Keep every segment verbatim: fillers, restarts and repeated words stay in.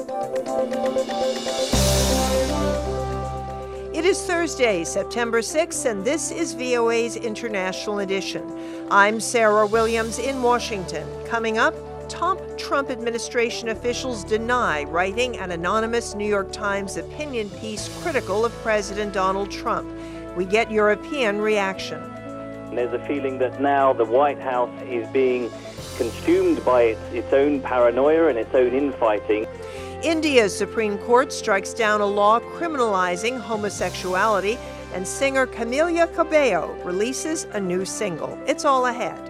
It is Thursday, September sixth, and this is V O A's International Edition. I'm Sarah Williams in Washington. Coming up, top Trump administration officials deny writing an anonymous New York Times opinion piece critical of President Donald Trump. We get European reaction. There's a feeling that now the White House is being consumed by its, its own paranoia and its own infighting. India's Supreme Court strikes down a law criminalizing homosexuality, and singer Camila Cabello releases a new single. It's all ahead.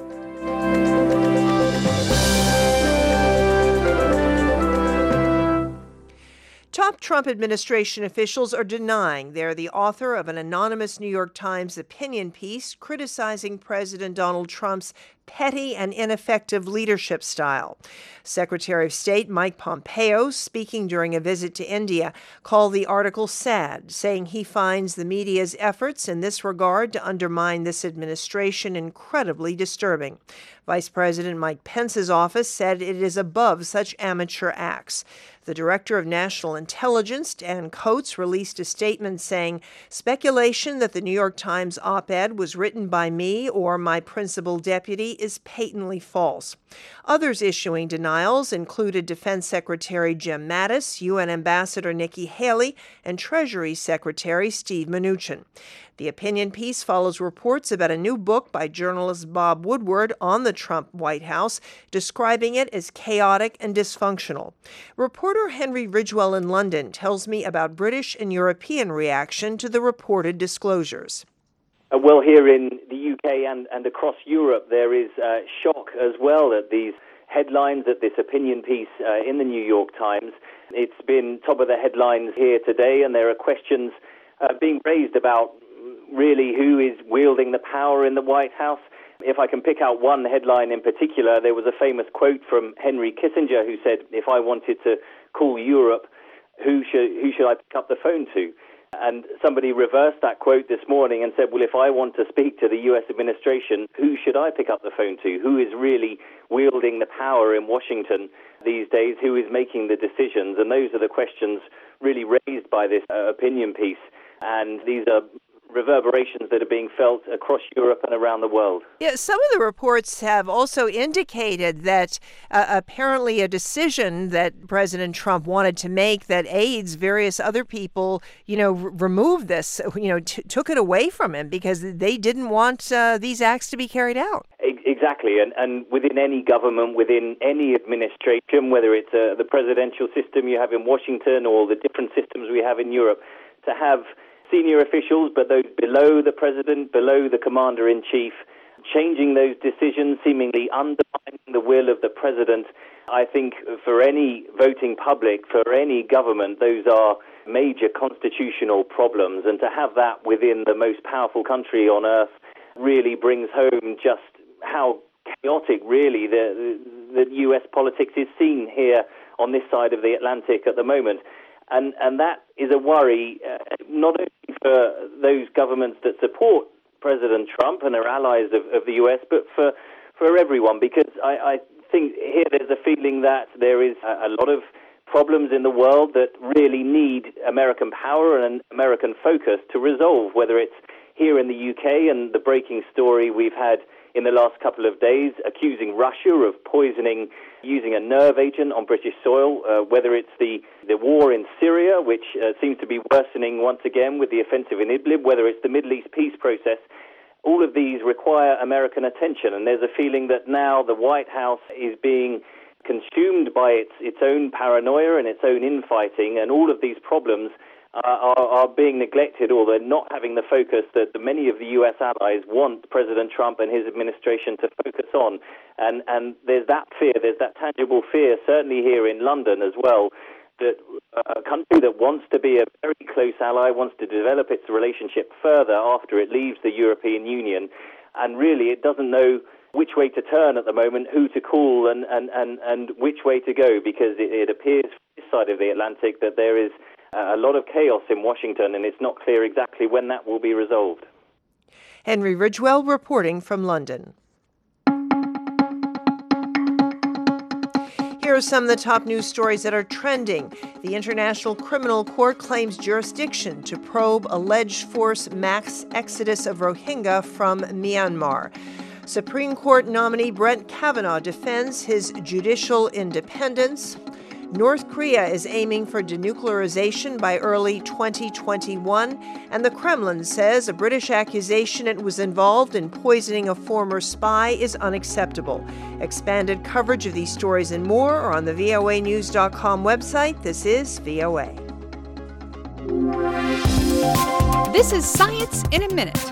Top Trump administration officials are denying they're the author of an anonymous New York Times opinion piece criticizing President Donald Trump's petty and ineffective leadership style. Secretary of State Mike Pompeo, speaking during a visit to India, called the article sad, saying he finds the media's efforts in this regard to undermine this administration incredibly disturbing. Vice President Mike Pence's office said it is above such amateur acts. The Director of National Intelligence, Dan Coats, released a statement saying, speculation that the New York Times op-ed was written by me or my principal deputy is patently false. Others issuing denials included Defense Secretary Jim Mattis, U N Ambassador Nikki Haley, and Treasury Secretary Steve Mnuchin. The opinion piece follows reports about a new book by journalist Bob Woodward on the Trump White House, describing it as chaotic and dysfunctional. Reporter Henry Ridgwell in London tells me about British and European reaction to the reported disclosures. Uh, well, here in the U K and, and across Europe, there is uh, shock as well at these headlines, at this opinion piece uh, in the New York Times. It's been top of the headlines here today, and there are questions uh, being raised about really who is wielding the power in the White House. If I can pick out one headline in particular, there was a famous quote from Henry Kissinger who said, if I wanted to call Europe, who should, who should I pick up the phone to? And somebody reversed that quote this morning and said, well, if I want to speak to the U S administration, who should I pick up the phone to? Who is really wielding the power in Washington these days? Who is making the decisions? And those are the questions really raised by this uh, opinion piece. And these are reverberations that are being felt across Europe and around the world. Yeah, some of the reports have also indicated that uh, apparently a decision that President Trump wanted to make that aides various other people, you know, r- removed this, you know, t- took it away from him because they didn't want uh, these acts to be carried out. Exactly, and, and within any government, within any administration, whether it's uh, the presidential system you have in Washington or the different systems we have in Europe, to have senior officials, but those below the president, below the commander-in-chief, changing those decisions, seemingly undermining the will of the president. I think for any voting public, for any government, those are major constitutional problems. And to have that within the most powerful country on earth really brings home just how chaotic, really, the, the, the U S politics is seen here on this side of the Atlantic at the moment. And, and that is a worry, uh, not only for those governments that support President Trump and are allies of, of the U S, but for, for everyone, because I, I think here there's a feeling that there is a, a lot of problems in the world that really need American power and American focus to resolve, whether it's here in the U K and the breaking story we've had in the last couple of days, accusing Russia of poisoning, using a nerve agent on British soil, uh, whether it's the, the war in Syria, which uh, seems to be worsening once again with the offensive in Idlib, whether it's the Middle East peace process. All of these require American attention, and there's a feeling that now the White House is being consumed by its, its own paranoia and its own infighting, and all of these problems Uh, are, are being neglected, or they're not having the focus that the, many of the U S allies want President Trump and his administration to focus on. And, and there's that fear, there's that tangible fear, certainly here in London as well, that a country that wants to be a very close ally, wants to develop its relationship further after it leaves the European Union, and really it doesn't know which way to turn at the moment, who to call and, and, and, and which way to go, because it, it appears from this side of the Atlantic that there is a lot of chaos in Washington, and it's not clear exactly when that will be resolved. Henry Ridgwell reporting from London. here are some of the top news stories that are trending. The International Criminal Court claims jurisdiction to probe alleged forced mass exodus of Rohingya from Myanmar. Supreme Court nominee Brett Kavanaugh defends his judicial independence. North Korea is aiming for denuclearization by early twenty twenty-one, and the Kremlin says a British accusation it was involved in poisoning a former spy is unacceptable. Expanded coverage of these stories and more are on the V O A news dot com website. This is V O A. This is Science in a Minute.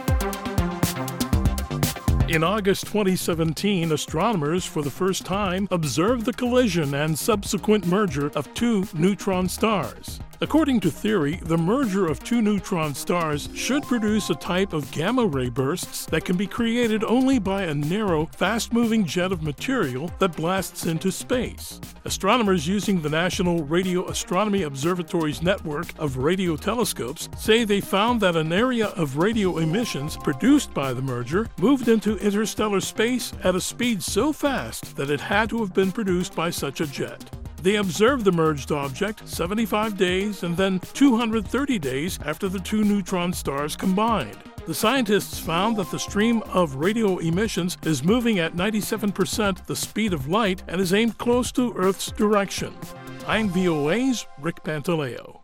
In August twenty seventeen, astronomers for the first time observed the collision and subsequent merger of two neutron stars. According to theory, the merger of two neutron stars should produce a type of gamma-ray bursts that can be created only by a narrow, fast-moving jet of material that blasts into space. Astronomers using the National Radio Astronomy Observatory's network of radio telescopes say they found that an area of radio emissions produced by the merger moved into interstellar space at a speed so fast that it had to have been produced by such a jet. They observed the merged object seventy-five days and then two hundred thirty days after the two neutron stars combined. The scientists found that the stream of radio emissions is moving at ninety-seven percent the speed of light and is aimed close to Earth's direction. I'm V O A's Rick Pantaleo.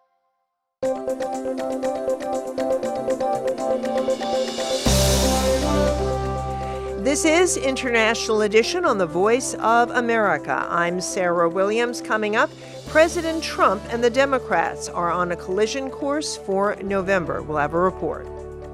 This is International Edition on the Voice of America. I'm Sarah Williams. Coming up, President Trump and the Democrats are on a collision course for November. We'll have a report.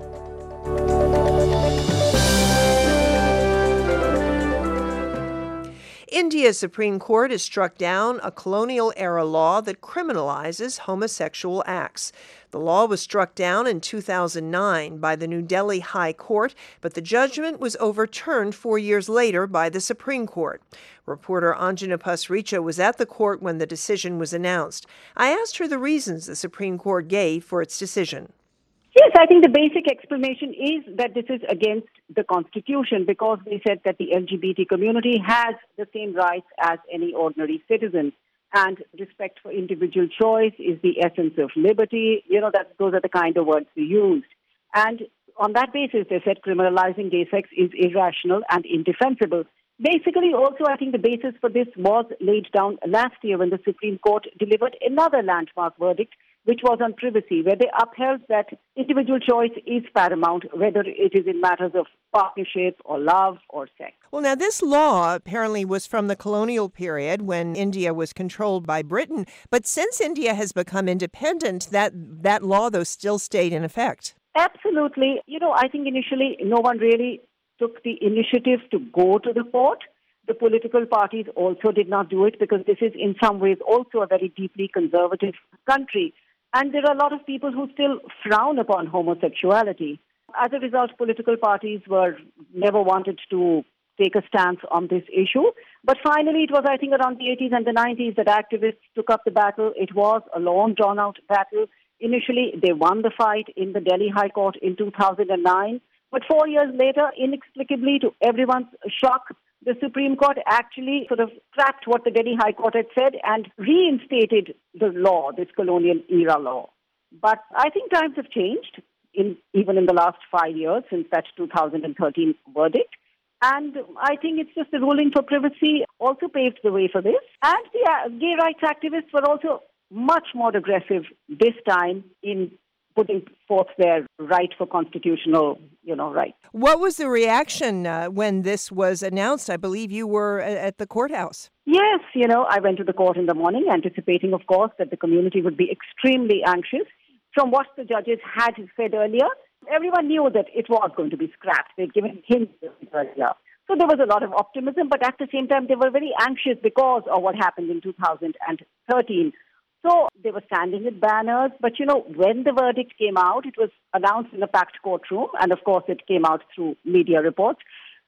India's Supreme Court has struck down a colonial-era law that criminalizes homosexual acts. The law was struck down in two thousand nine by the New Delhi High Court, but the judgment was overturned four years later by the Supreme Court. Reporter Anjana Pasricha was at the court when the decision was announced. I asked her the reasons the Supreme Court gave for its decision. Yes, I think the basic explanation is that this is against the Constitution because they said that the L G B T community has the same rights as any ordinary citizen. And respect for individual choice is the essence of liberty. You know, that those are the kind of words they used. And on that basis, they said criminalizing gay sex is irrational and indefensible. Basically, also, I think the basis for this was laid down last year when the Supreme Court delivered another landmark verdict, which was on privacy, where they upheld that individual choice is paramount, whether it is in matters of partnership or love or sex. Well, now, this law apparently was from the colonial period when India was controlled by Britain. But since India has become independent, that, that law, though, still stayed in effect. Absolutely. You know, I think initially no one really took the initiative to go to the court. The political parties also did not do it because this is in some ways also a very deeply conservative country. And there are a lot of people who still frown upon homosexuality. As a result, political parties were never wanted to take a stance on this issue. But finally, it was, I think, around the eighties and the nineties that activists took up the battle. It was a long, drawn-out battle. Initially, they won the fight in the Delhi High Court in two thousand nine. But four years later, inexplicably, to everyone's shock, the Supreme Court actually sort of scrapped what the Delhi High Court had said and reinstated the law, this colonial-era law. But I think times have changed, in, even in the last five years since that two thousand thirteen verdict. And I think it's just the ruling for privacy also paved the way for this. And the uh, gay rights activists were also much more aggressive this time in putting forth their right for constitutional, you know, right. What was the reaction uh, when this was announced? I believe you were at the courthouse. Yes, you know, I went to the court in the morning, anticipating, of course, that the community would be extremely anxious. From what the judges had said earlier, everyone knew that it was going to be scrapped. They'd given hints earlier. So there was a lot of optimism, but at the same time, they were very anxious because of what happened in two thousand thirteen. So they were standing with banners. But, you know, when the verdict came out, it was announced in a packed courtroom. And, of course, it came out through media reports.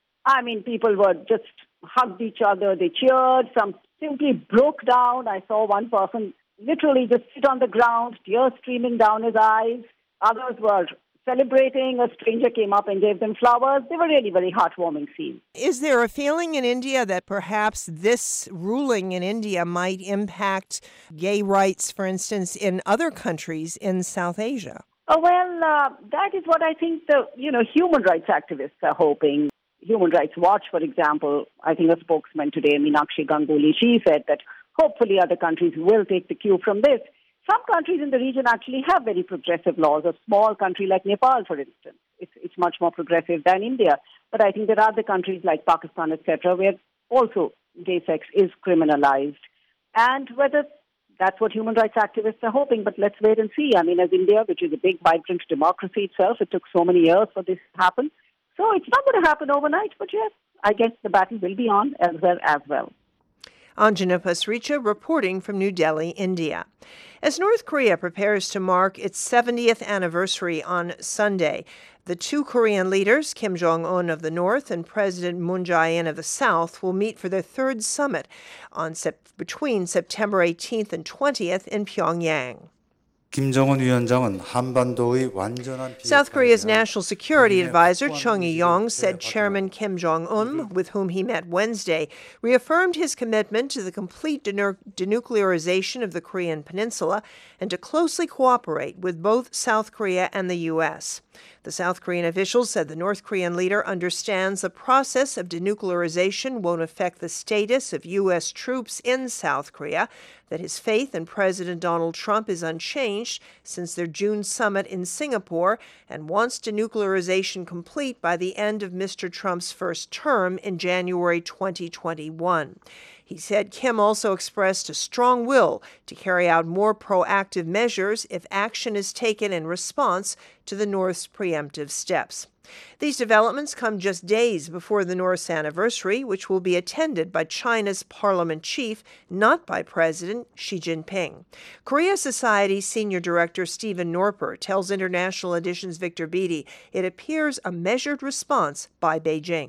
I mean, people were just hugged each other. They cheered. Some simply broke down. I saw one person literally just sit on the ground, tears streaming down his eyes. Others were celebrating. A stranger came up and gave them flowers. They were really very heartwarming scenes. Is there a feeling in India that perhaps this ruling in India might impact gay rights, for instance, in other countries in South Asia? Oh, well, uh, that is what I think the, you know, human rights activists are hoping. Human Rights Watch, for example, I think a spokesman today, Meenakshi Ganguly, she said that hopefully other countries will take the cue from this. Some countries in the region actually have very progressive laws. A small country like Nepal, for instance, it's, it's much more progressive than India. But I think there are other countries like Pakistan, et cetera, where also gay sex is criminalized. And whether that's what human rights activists are hoping, but let's wait and see. I mean, as India, which is a big, vibrant democracy itself, it took so many years for this to happen. So it's not going to happen overnight, but yes, I guess the battle will be on as well as well. Anjana Pasricha reporting from New Delhi, India. As North Korea prepares to mark its seventieth anniversary on Sunday, the two Korean leaders, Kim Jong-un of the North and President Moon Jae-in of the South, will meet for their third summit on sep- between September eighteenth and twentieth in Pyongyang. 김정은 위원장은 한반도의 완전한 South Korea's National Security Advisor Chung Eui-yong said Chairman Kim Jong-un, with whom he met Wednesday, reaffirmed his commitment to the complete denu- denuclearization of the Korean peninsula and to closely cooperate with both South Korea and the U S. The South Korean officials said the North Korean leader understands the process of denuclearization won't affect the status of U S troops in South Korea, that his faith in President Donald Trump is unchanged since their June summit in Singapore, and wants denuclearization complete by the end of Mister Trump's first term in January twenty twenty-one. He said Kim also expressed a strong will to carry out more proactive measures if action is taken in response to the North's preemptive steps. These developments come just days before the North's anniversary, which will be attended by China's parliament chief, not by President Xi Jinping. Korea Society Senior Director Stephen Norper tells International Edition's Victor Beattie it appears a measured response by Beijing.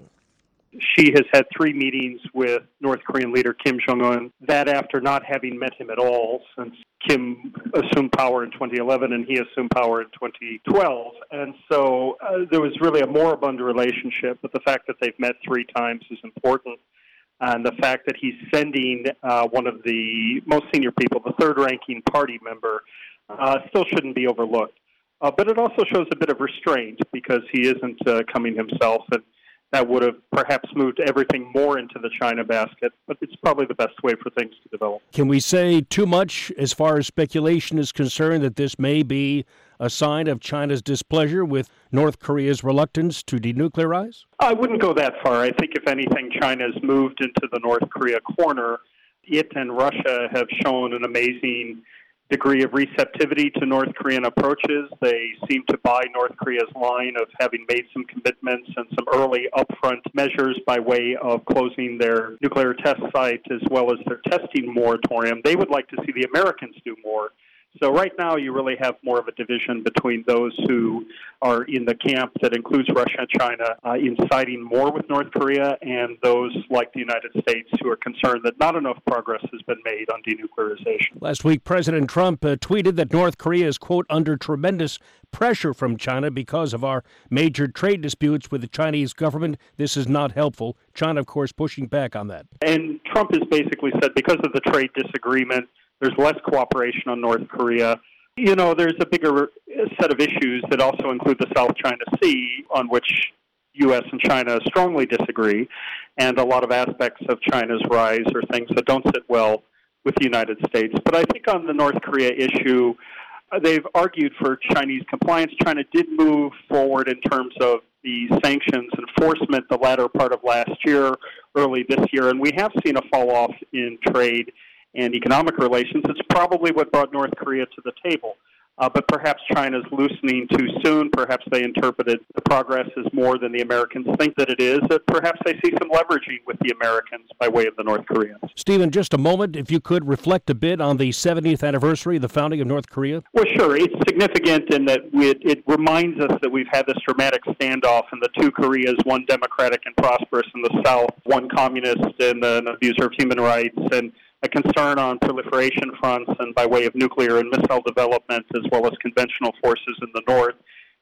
She has had three meetings with North Korean leader Kim Jong-un, that after not having met him at all since Kim assumed power in twenty eleven and he assumed power in twenty twelve. And so uh, there was really a moribund relationship, but the fact that they've met three times is important. And the fact that he's sending uh, one of the most senior people, the third-ranking party member, uh, still shouldn't be overlooked. Uh, but it also shows a bit of restraint because he isn't uh, coming himself, and that would have perhaps moved everything more into the China basket, but it's probably the best way for things to develop. Can we say too much as far as speculation is concerned that this may be a sign of China's displeasure with North Korea's reluctance to denuclearize? I wouldn't go that far. I think, if anything, China's moved into the North Korea corner. It and Russia have shown an amazing degree of receptivity to North Korean approaches. They seem to buy North Korea's line of having made some commitments and some early upfront measures by way of closing their nuclear test site as well as their testing moratorium. They would like to see the Americans do more. So right now you really have more of a division between those who are in the camp that includes Russia and China uh, in siding more with North Korea, and those like the United States who are concerned that not enough progress has been made on denuclearization. Last week, President Trump uh, tweeted that North Korea is, quote, under tremendous pressure from China because of our major trade disputes with the Chinese government. This is not helpful. China, of course, pushing back on that. And Trump has basically said because of the trade disagreement, there's less cooperation on North Korea. You know, there's a bigger set of issues that also include the South China Sea, on which U S and China strongly disagree, and a lot of aspects of China's rise are things that don't sit well with the United States. But I think on the North Korea issue, they've argued for Chinese compliance. China did move forward in terms of the sanctions enforcement the latter part of last year, early this year, and we have seen a fall-off in trade and economic relations. It's probably what brought North Korea to the table. Uh, but perhaps China's loosening too soon. Perhaps they interpreted the progress as more than the Americans think that it is. That perhaps they see some leveraging with the Americans by way of the North Koreans. Stephen, just a moment, if you could reflect a bit on the seventieth anniversary of the founding of North Korea. Well, sure. It's significant in that we, it, it reminds us that we've had this dramatic standoff in the two Koreas, one democratic and prosperous in the South, one communist and an abuser of human rights, and a concern on proliferation fronts and by way of nuclear and missile development, as well as conventional forces in the North.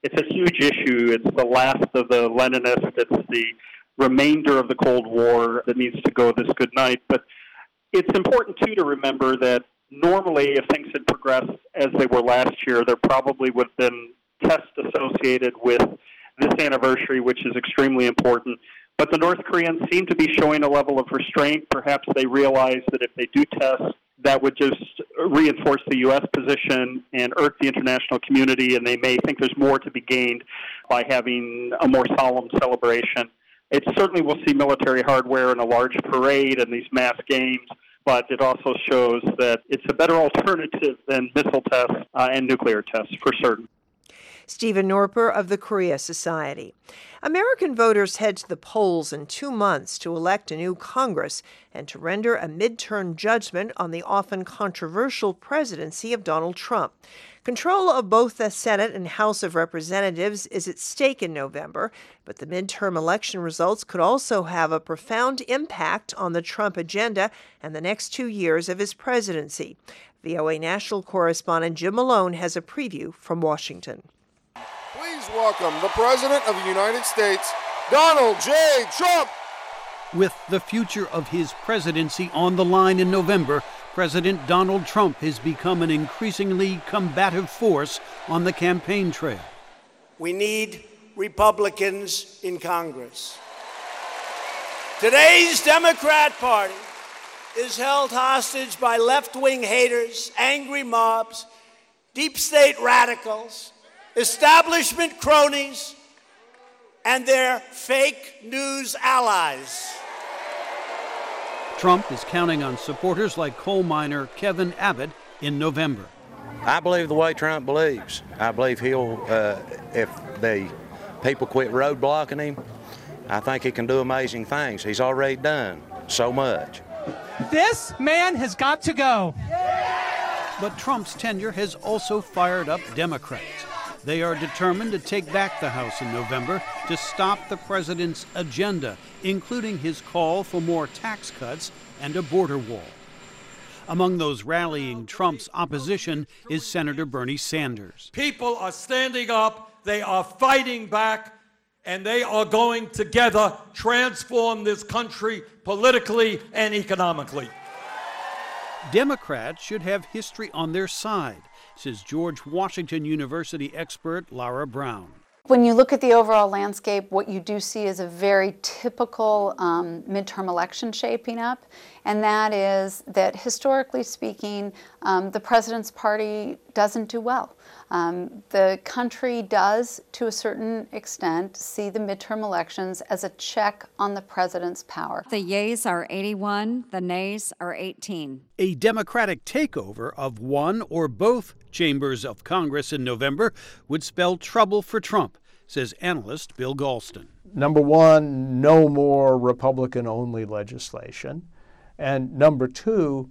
It's a huge issue. It's the last of the Leninists. It's the remainder of the Cold War that needs to go this good night. But it's important, too, to remember that normally if things had progressed as they were last year, there probably would have been tests associated with this anniversary, which is extremely important. But the North Koreans seem to be showing a level of restraint. Perhaps they realize that if they do test, that would just reinforce the U S position and irk the international community, and they may think there's more to be gained by having a more solemn celebration. It certainly will see military hardware in a large parade and these mass games, but it also shows that it's a better alternative than missile tests uh, and nuclear tests, for certain. Stephen Norper of the Korea Society. American voters head to the polls in two months to elect a new Congress and to render a midterm judgment on the often controversial presidency of Donald Trump. Control of both the Senate and House of Representatives is at stake in November, but the midterm election results could also have a profound impact on the Trump agenda and the next two years of his presidency. V O A national correspondent Jim Malone has a preview from Washington. Please welcome the President of the United States, Donald J. Trump. With the future of his presidency on the line in November, President Donald Trump has become an increasingly combative force on the campaign trail. We need Republicans in Congress. Today's Democrat Party is held hostage by left-wing haters, angry mobs, deep state radicals, establishment cronies, and their fake news allies. Trump is counting on supporters like coal miner Kevin Abbott in November. I believe the way Trump believes. I believe he'll, uh, if the people quit roadblocking him, I think he can do amazing things. He's already done so much. This man has got to go. But Trump's tenure has also fired up Democrats. They are determined to take back the House in November to stop the president's agenda, including his call for more tax cuts and a border wall. Among those rallying Trump's opposition is Senator Bernie Sanders. People are standing up, they are fighting back, and they are going together transform this country politically and economically. Democrats should have history on their side, says George Washington University expert Laura Brown. When you look at the overall landscape, what you do see is a very typical um, midterm election shaping up, and that is that historically speaking, um, the president's party doesn't do well. Um, the country does, to a certain extent, see the midterm elections as a check on the president's power. The yeas are eighty-one, the nays are eighteen. A Democratic takeover of one or both chambers of Congress in November would spell trouble for Trump, says analyst Bill Galston. Number one, no more Republican-only legislation. And number two,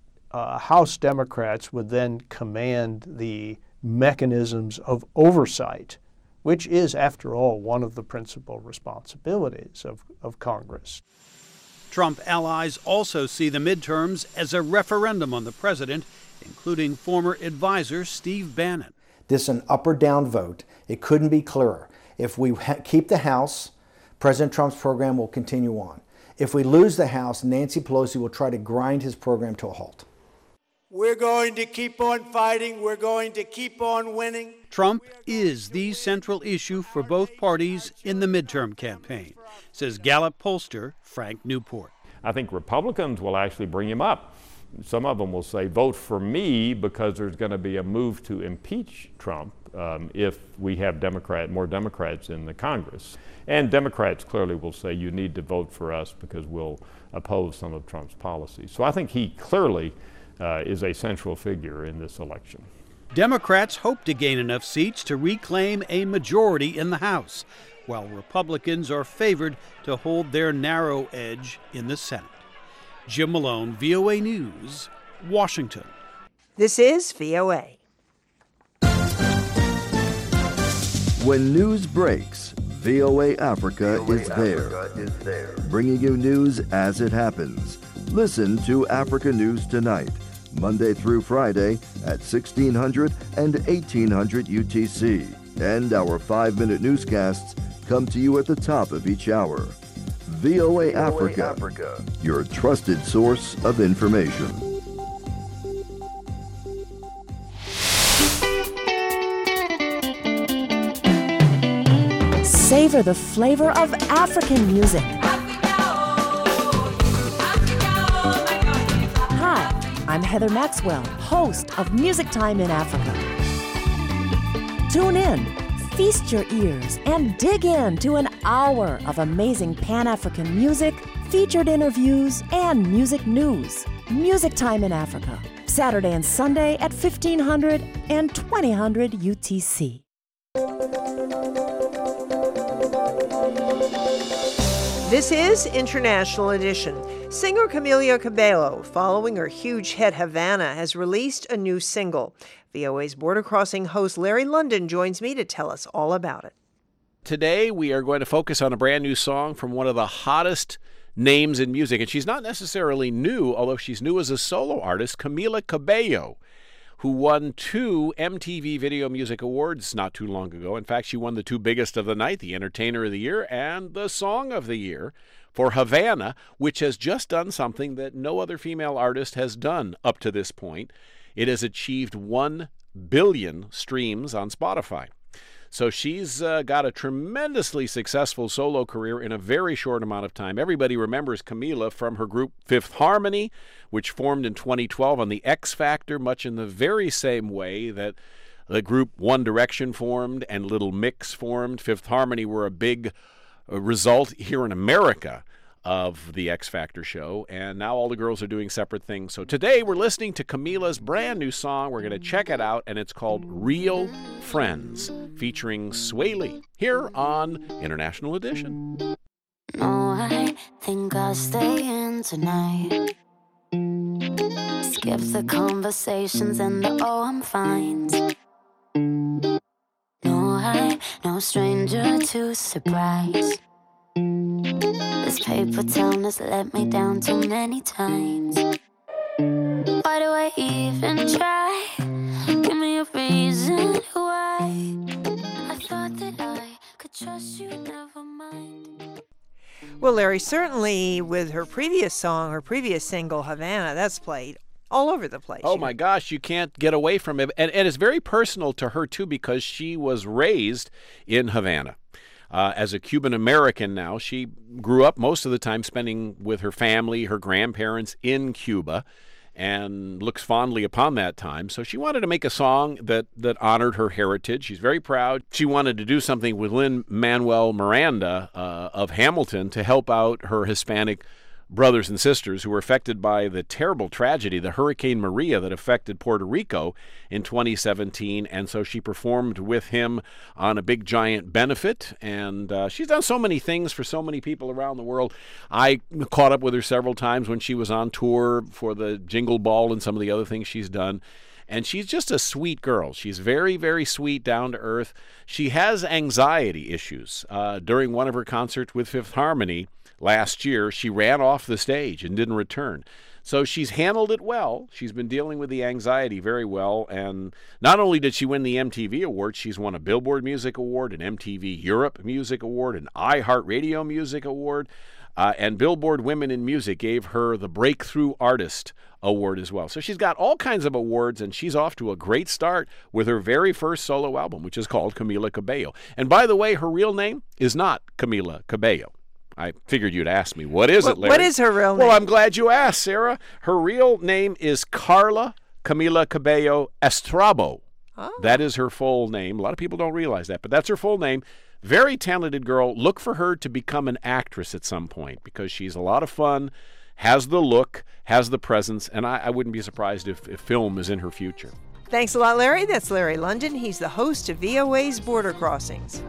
uh, House Democrats would then command the mechanisms of oversight, which is, after all, one of the principal responsibilities of, of Congress. Trump allies also see the midterms as a referendum on the president, including former advisor Steve Bannon. This is an up or down vote. It couldn't be clearer. If we ha- keep the House, President Trump's program will continue on. If we lose the House, Nancy Pelosi will try to grind his program to a halt. We're going to keep on fighting. We're going to keep on winning. Trump is the central issue for both parties in the midterm campaign, says Gallup pollster Frank Newport. I think Republicans will actually bring him up. Some of them will say, vote for me, because there's going to be a move to impeach Trump um, if we have Democrat, more Democrats in the Congress. And Democrats clearly will say, you need to vote for us because we'll oppose some of Trump's policies. So I think he clearly uh, is a central figure in this election. Democrats hope to gain enough seats to reclaim a majority in the House, while Republicans are favored to hold their narrow edge in the Senate. Jim Malone, V O A News, Washington. This is V O A. When news breaks, V O A Africa, V O A is, Africa there, is there, bringing you news as it happens. Listen to Africa News Tonight, Monday through Friday at sixteen hundred and eighteen hundred U T C, And our five-minute newscasts come to you at the top of each hour. V O A Africa, Africa, your trusted source of information. Savor the flavor of African music. Hi, I'm Heather Maxwell, host of Music Time in Africa. Tune in, feast your ears, and dig in to an hour of amazing Pan-African music, featured interviews, and music news. Music Time in Africa, Saturday and Sunday at fifteen hundred and twenty hundred U T C. This is International Edition. Singer Camila Cabello, following her huge hit Havana, has released a new single. V O A's Border Crossing host Larry London joins me to tell us all about it. Today we are going to focus on a brand new song from one of the hottest names in music. And she's not necessarily new, although she's new as a solo artist, Camila Cabello, who won two M T V Video Music Awards not too long ago. In fact, she won the two biggest of the night, the Entertainer of the Year and the Song of the Year, for Havana, which has just done something that no other female artist has done up to this point. It has achieved one billion streams on Spotify. So she's uh, got a tremendously successful solo career in a very short amount of time. Everybody remembers Camila from her group Fifth Harmony, which formed in twenty twelve on the X Factor, much in the very same way that the group One Direction formed and Little Mix formed. Fifth Harmony were a big uh, result here in America of the X Factor show, and now all the girls are doing separate things. So today we're listening to Camila's brand new song. We're going to check it out, and it's called Real Friends, featuring Sway Lee, here on International Edition. No, I think I'll stay in tonight. Skip the conversations and the oh, I'm fine. No, I'm no stranger to surprise. This paper town has let me down too many times. Why do I even try? Give me a reason why. I thought that I could trust you, never mind. Well, Larry, certainly with her previous song, her previous single, Havana, that's played all over the place. Oh, my gosh, you can't get away from it. And, and it's very personal to her, too, because she was raised in Havana. Uh, as a Cuban American now, she grew up most of the time spending with her family, her grandparents in Cuba, and looks fondly upon that time. So she wanted to make a song that, that honored her heritage. She's very proud. She wanted to do something with Lin-Manuel Miranda uh, of Hamilton to help out her Hispanic brothers and sisters who were affected by the terrible tragedy, the Hurricane Maria that affected Puerto Rico in twenty seventeen. And so she performed with him on a big giant benefit. And uh, she's done so many things for so many people around the world. I caught up with her several times when she was on tour for the Jingle Ball and some of the other things she's done. And she's just a sweet girl. She's very, very sweet, down to earth. She has anxiety issues. Uh, during one of her concerts with Fifth Harmony last year, she ran off the stage and didn't return. So she's handled it well. She's been dealing with the anxiety very well. And not only did she win the M T V Award, she's won a Billboard Music Award, an M T V Europe Music Award, an iHeartRadio Music Award, uh, and Billboard Women in Music gave her the Breakthrough Artist Award as well. So she's got all kinds of awards, and she's off to a great start with her very first solo album, which is called Camila Cabello. And by the way, her real name is not Camila Cabello. I figured you'd ask me, what is it, Larry? What is her real name? Well, I'm glad you asked, Sarah. Her real name is Carla Camila Cabello Estrabo. Oh. That is her full name. A lot of people don't realize that, but that's her full name. Very talented girl. Look for her to become an actress at some point because she's a lot of fun, has the look, has the presence, and I, I wouldn't be surprised if, if film is in her future. Thanks a lot, Larry. That's Larry London. He's the host of V O A's Border Crossings.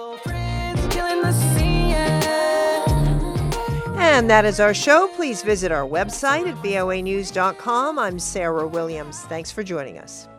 And that is our show. Please visit our website at voa news dot com. I'm Sarah Williams. Thanks for joining us.